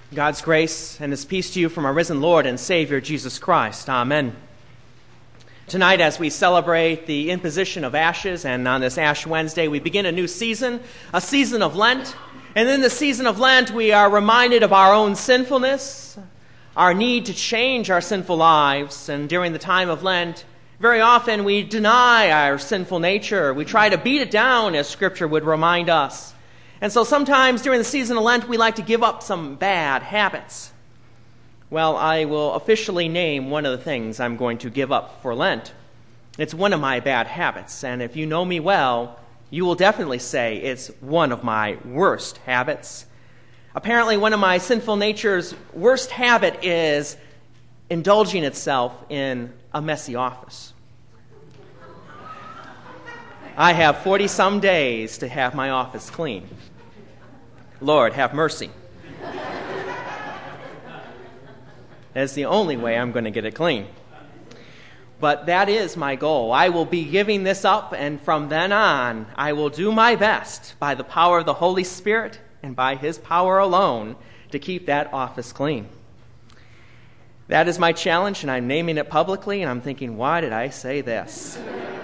God's grace and His peace to you from our risen Lord and Savior, Jesus Christ. Amen. Tonight, as we celebrate the imposition of ashes, and on this Ash Wednesday, we begin a new season, a season of Lent. And in the season of Lent, we are reminded of our own sinfulness, our need to change our sinful lives. And during the time of Lent, very often we deny our sinful nature. We try to beat it down, as Scripture would remind us. And so sometimes during the season of Lent, we like to give up some bad habits. Well, I will officially name one of the things I'm going to give up for Lent. It's one of my bad habits, and if you know me well, you will definitely say it's one of my worst habits. Apparently, one of my sinful nature's worst habit is indulging itself in a messy office. I have 40-some days to have my office clean. Lord, have mercy. That's the only way I'm going to get it clean. But that is my goal. I will be giving this up, and from then on, I will do my best by the power of the Holy Spirit and by His power alone to keep that office clean. That is my challenge, and I'm naming it publicly, and I'm thinking, why did I say this?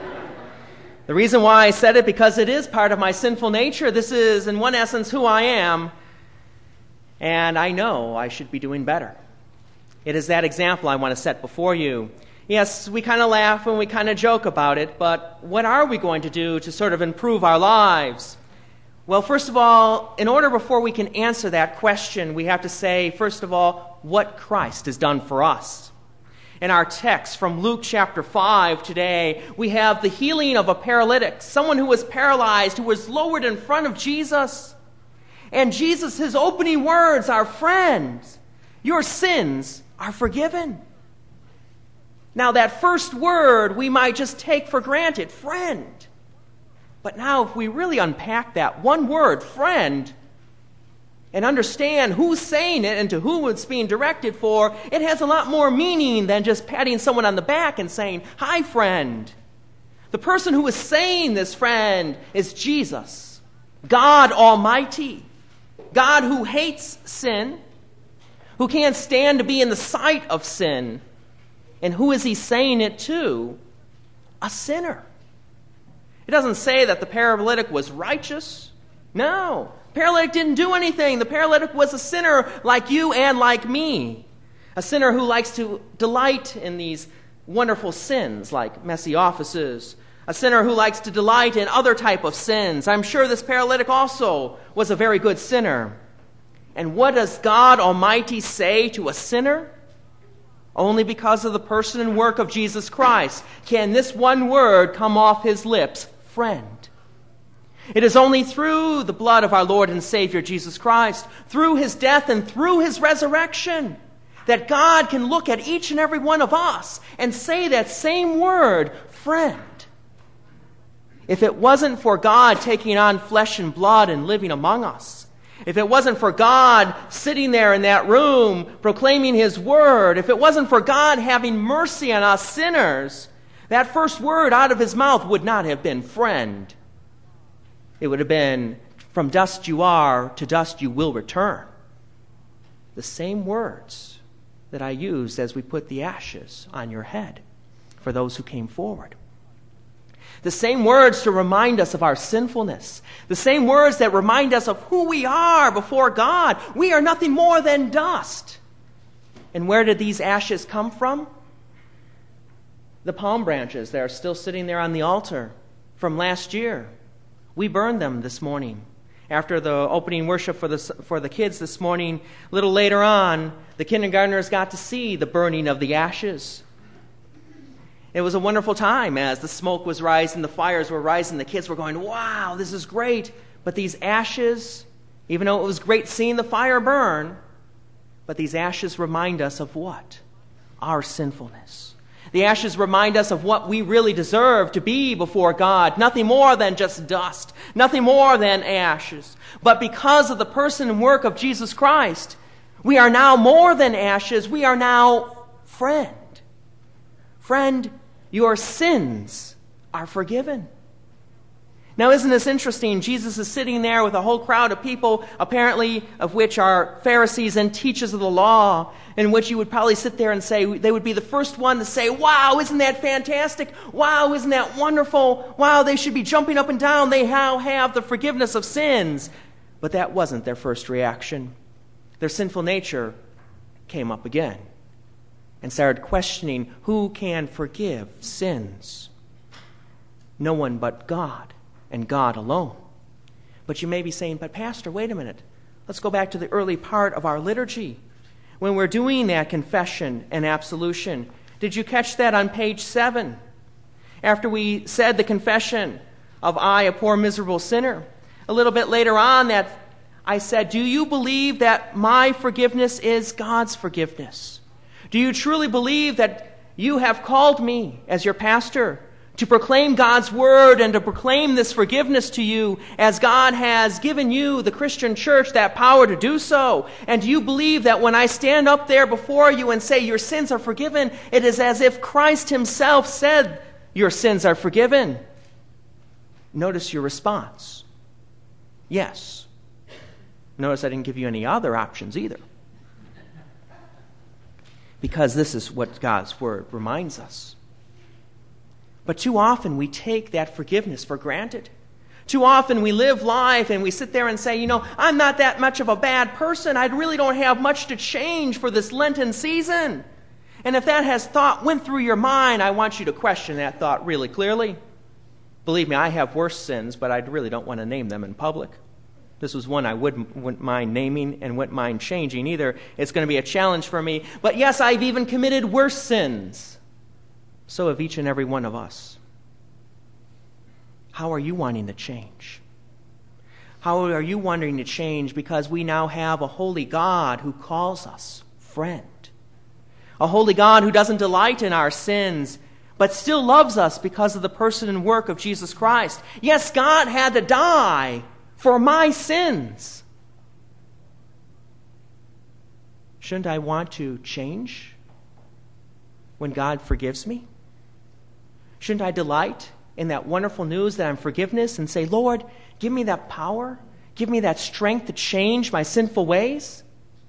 The reason why I said it, because it is part of my sinful nature. This is, in one essence, who I am, and I know I should be doing better. It is that example I want to set before you. Yes, we kind of laugh and we kind of joke about it, but what are we going to do to sort of improve our lives? Well, first of all, in order before we can answer that question, we have to say, first of all, what Christ has done for us. In our text from Luke chapter 5 today, we have the healing of a paralytic, someone who was paralyzed, who was lowered in front of Jesus. And Jesus, His opening words are, "Friends, your sins are forgiven." Now, that first word we might just take for granted, friend. But now, if we really unpack that one word, friend, and understand who's saying it and to whom it's being directed for, it has a lot more meaning than just patting someone on the back and saying, "Hi, friend." The person who is saying this, friend, is Jesus, God Almighty, God who hates sin, who can't stand to be in the sight of sin. And who is He saying it to? A sinner. It doesn't say that the paralytic was righteous. No. The paralytic didn't do anything. The paralytic was a sinner like you and like me. A sinner who likes to delight in these wonderful sins like messy offices. A sinner who likes to delight in other type of sins. I'm sure this paralytic also was a very good sinner. And what does God Almighty say to a sinner? Only because of the person and work of Jesus Christ can this one word come off His lips, friend. It is only through the blood of our Lord and Savior Jesus Christ, through His death and through His resurrection, that God can look at each and every one of us and say that same word, friend. If it wasn't for God taking on flesh and blood and living among us, if it wasn't for God sitting there in that room proclaiming His word, if it wasn't for God having mercy on us sinners, that first word out of His mouth would not have been friend. It would have been, from dust you are, to dust you will return. The same words that I used as we put the ashes on your head for those who came forward. The same words to remind us of our sinfulness. The same words that remind us of who we are before God. We are nothing more than dust. And where did these ashes come from? The palm branches that are still sitting there on the altar from last year. We burned them this morning. After the opening worship for the kids this morning, a little later on, the kindergartners got to see the burning of the ashes. It was a wonderful time as the smoke was rising, the fires were rising, the kids were going, wow, this is great. But these ashes, even though it was great seeing the fire burn, but these ashes remind us of what? Our sinfulness. The ashes remind us of what we really deserve to be before God. Nothing more than just dust. Nothing more than ashes. But because of the person and work of Jesus Christ, we are now more than ashes. We are now friend. Friend, your sins are forgiven. Now, isn't this interesting? Jesus is sitting there with a whole crowd of people, apparently of which are Pharisees and teachers of the law, in which you would probably sit there and say, they would be the first one to say, wow, isn't that fantastic? Wow, isn't that wonderful? Wow, they should be jumping up and down. They now have the forgiveness of sins. But that wasn't their first reaction. Their sinful nature came up again and started questioning who can forgive sins. No one but God, and God alone. But you may be saying, but Pastor, wait a minute. Let's go back to the early part of our liturgy. When we're doing that confession and absolution, did you catch that on page 7? After we said the confession of I, a poor miserable sinner, a little bit later on that I said, do you believe that my forgiveness is God's forgiveness? Do you truly believe that you have called me as your pastor to proclaim God's word and to proclaim this forgiveness to you as God has given you, the Christian church, that power to do so? And do you believe that when I stand up there before you and say your sins are forgiven, it is as if Christ himself said your sins are forgiven? Notice your response. Yes. Notice I didn't give you any other options either. Because this is what God's word reminds us. But too often we take that forgiveness for granted. Too often we live life and we sit there and say, I'm not that much of a bad person. I really don't have much to change for this Lenten season. And if that went through your mind, I want you to question that thought really clearly. Believe me, I have worse sins, but I really don't want to name them in public. This was one I wouldn't mind naming and wouldn't mind changing either. It's going to be a challenge for me. But yes, I've even committed worse sins. So have each and every one of us. How are you wanting to change? How are you wanting to change? Because we now have a holy God who calls us friend. A holy God who doesn't delight in our sins, but still loves us because of the person and work of Jesus Christ. Yes, God had to die for my sins. Shouldn't I want to change when God forgives me? Shouldn't I delight in that wonderful news that I'm forgiveness and say, Lord, give me that power, give me that strength to change my sinful ways?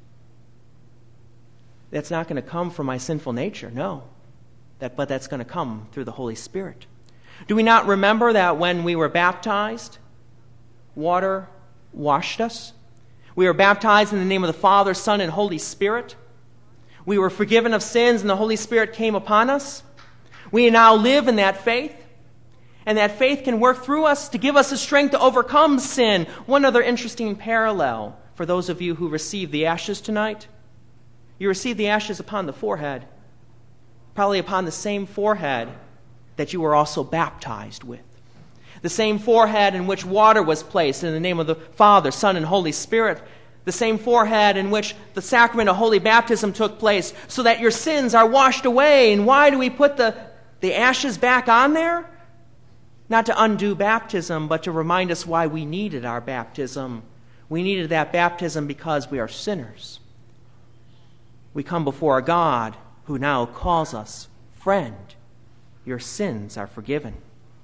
That's not going to come from my sinful nature, no. But that's going to come through the Holy Spirit. Do we not remember that when we were baptized, water washed us? We were baptized in the name of the Father, Son, and Holy Spirit. We were forgiven of sins, and the Holy Spirit came upon us. We now live in that faith, and that faith can work through us to give us the strength to overcome sin. One other interesting parallel for those of you who received the ashes tonight. You received the ashes upon the forehead, probably upon the same forehead that you were also baptized with. The same forehead in which water was placed in the name of the Father, Son, and Holy Spirit. The same forehead in which the sacrament of holy baptism took place so that your sins are washed away. And why do we put the ashes back on there? Not to undo baptism, but to remind us why we needed our baptism. We needed that baptism because we are sinners. We come before a God who now calls us friend. Your sins are forgiven.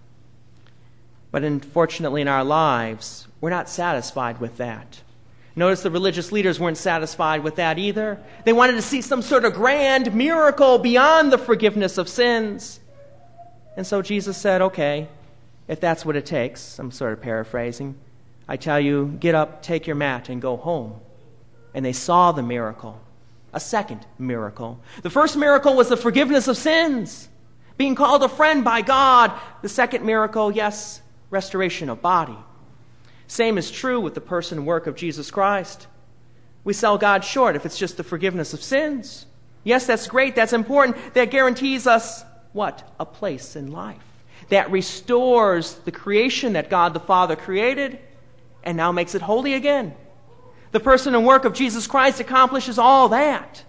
But unfortunately in our lives, we're not satisfied with that. Notice the religious leaders weren't satisfied with that either. They wanted to see some sort of grand miracle beyond the forgiveness of sins. And so Jesus said, okay, if that's what it takes, I'm sort of paraphrasing, I tell you, get up, take your mat, and go home. And they saw the miracle, a second miracle. The first miracle was the forgiveness of sins, being called a friend by God. The second miracle, yes, restoration of body. Same is true with the person and work of Jesus Christ. We sell God short if it's just the forgiveness of sins. Yes, that's great, that's important. That guarantees us, what? A place in life. That restores the creation that God the Father created and now makes it holy again. The person and work of Jesus Christ accomplishes all that.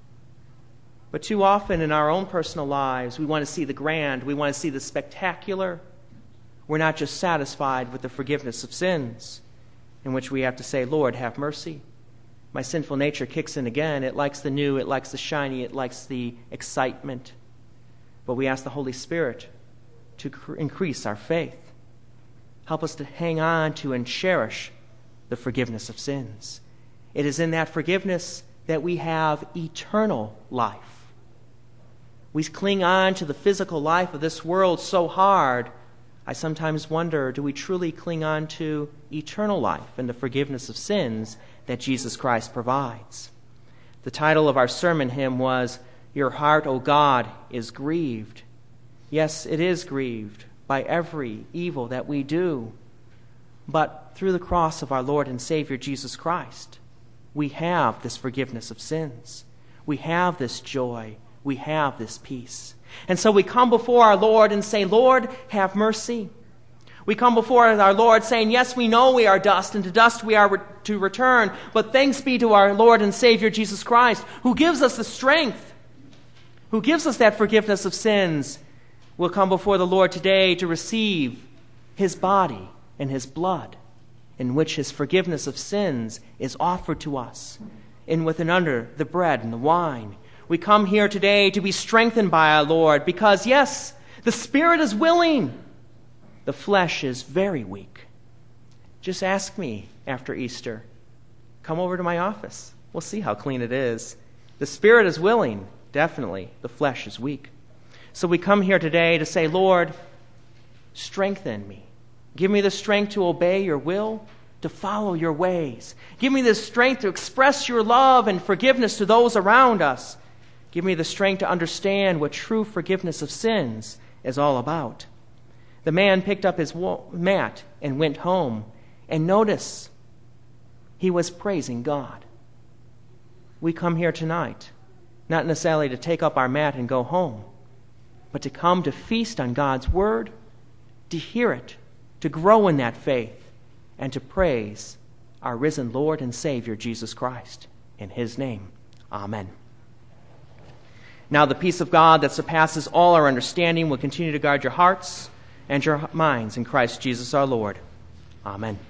But too often in our own personal lives, we want to see the grand, we want to see the spectacular. We're not just satisfied with the forgiveness of sins, in which we have to say, Lord, have mercy. My sinful nature kicks in again. It likes the new, it likes the shiny, it likes the excitement. But we ask the Holy Spirit to increase our faith. Help us to hang on to and cherish the forgiveness of sins. It is in that forgiveness that we have eternal life. We cling on to the physical life of this world so hard. I sometimes wonder, do we truly cling on to eternal life and the forgiveness of sins that Jesus Christ provides? The title of our sermon hymn was, "Your Heart, O God, is Grieved." Yes, it is grieved by every evil that we do. But through the cross of our Lord and Savior Jesus Christ, we have this forgiveness of sins. We have this joy. We have this peace. And so we come before our Lord and say, "Lord, have mercy." We come before our Lord saying, yes, we know we are dust, and to dust we are to return. But thanks be to our Lord and Savior Jesus Christ, who gives us the strength, who gives us that forgiveness of sins. We'll come before the Lord today to receive his body and his blood, in which his forgiveness of sins is offered to us, in with and under the bread and the wine. We come here today to be strengthened by our Lord because, yes, the spirit is willing. The flesh is very weak. Just ask me after Easter. Come over to my office. We'll see how clean it is. The spirit is willing, definitely. The flesh is weak. So we come here today to say, Lord, strengthen me. Give me the strength to obey your will, to follow your ways. Give me the strength to express your love and forgiveness to those around us. Give me the strength to understand what true forgiveness of sins is all about. The man picked up his mat and went home. And notice, he was praising God. We come here tonight, not necessarily to take up our mat and go home, but to come to feast on God's word, to hear it, to grow in that faith, and to praise our risen Lord and Savior, Jesus Christ. In his name, amen. Now the peace of God that surpasses all our understanding will continue to guard your hearts and your minds in Christ Jesus our Lord. Amen.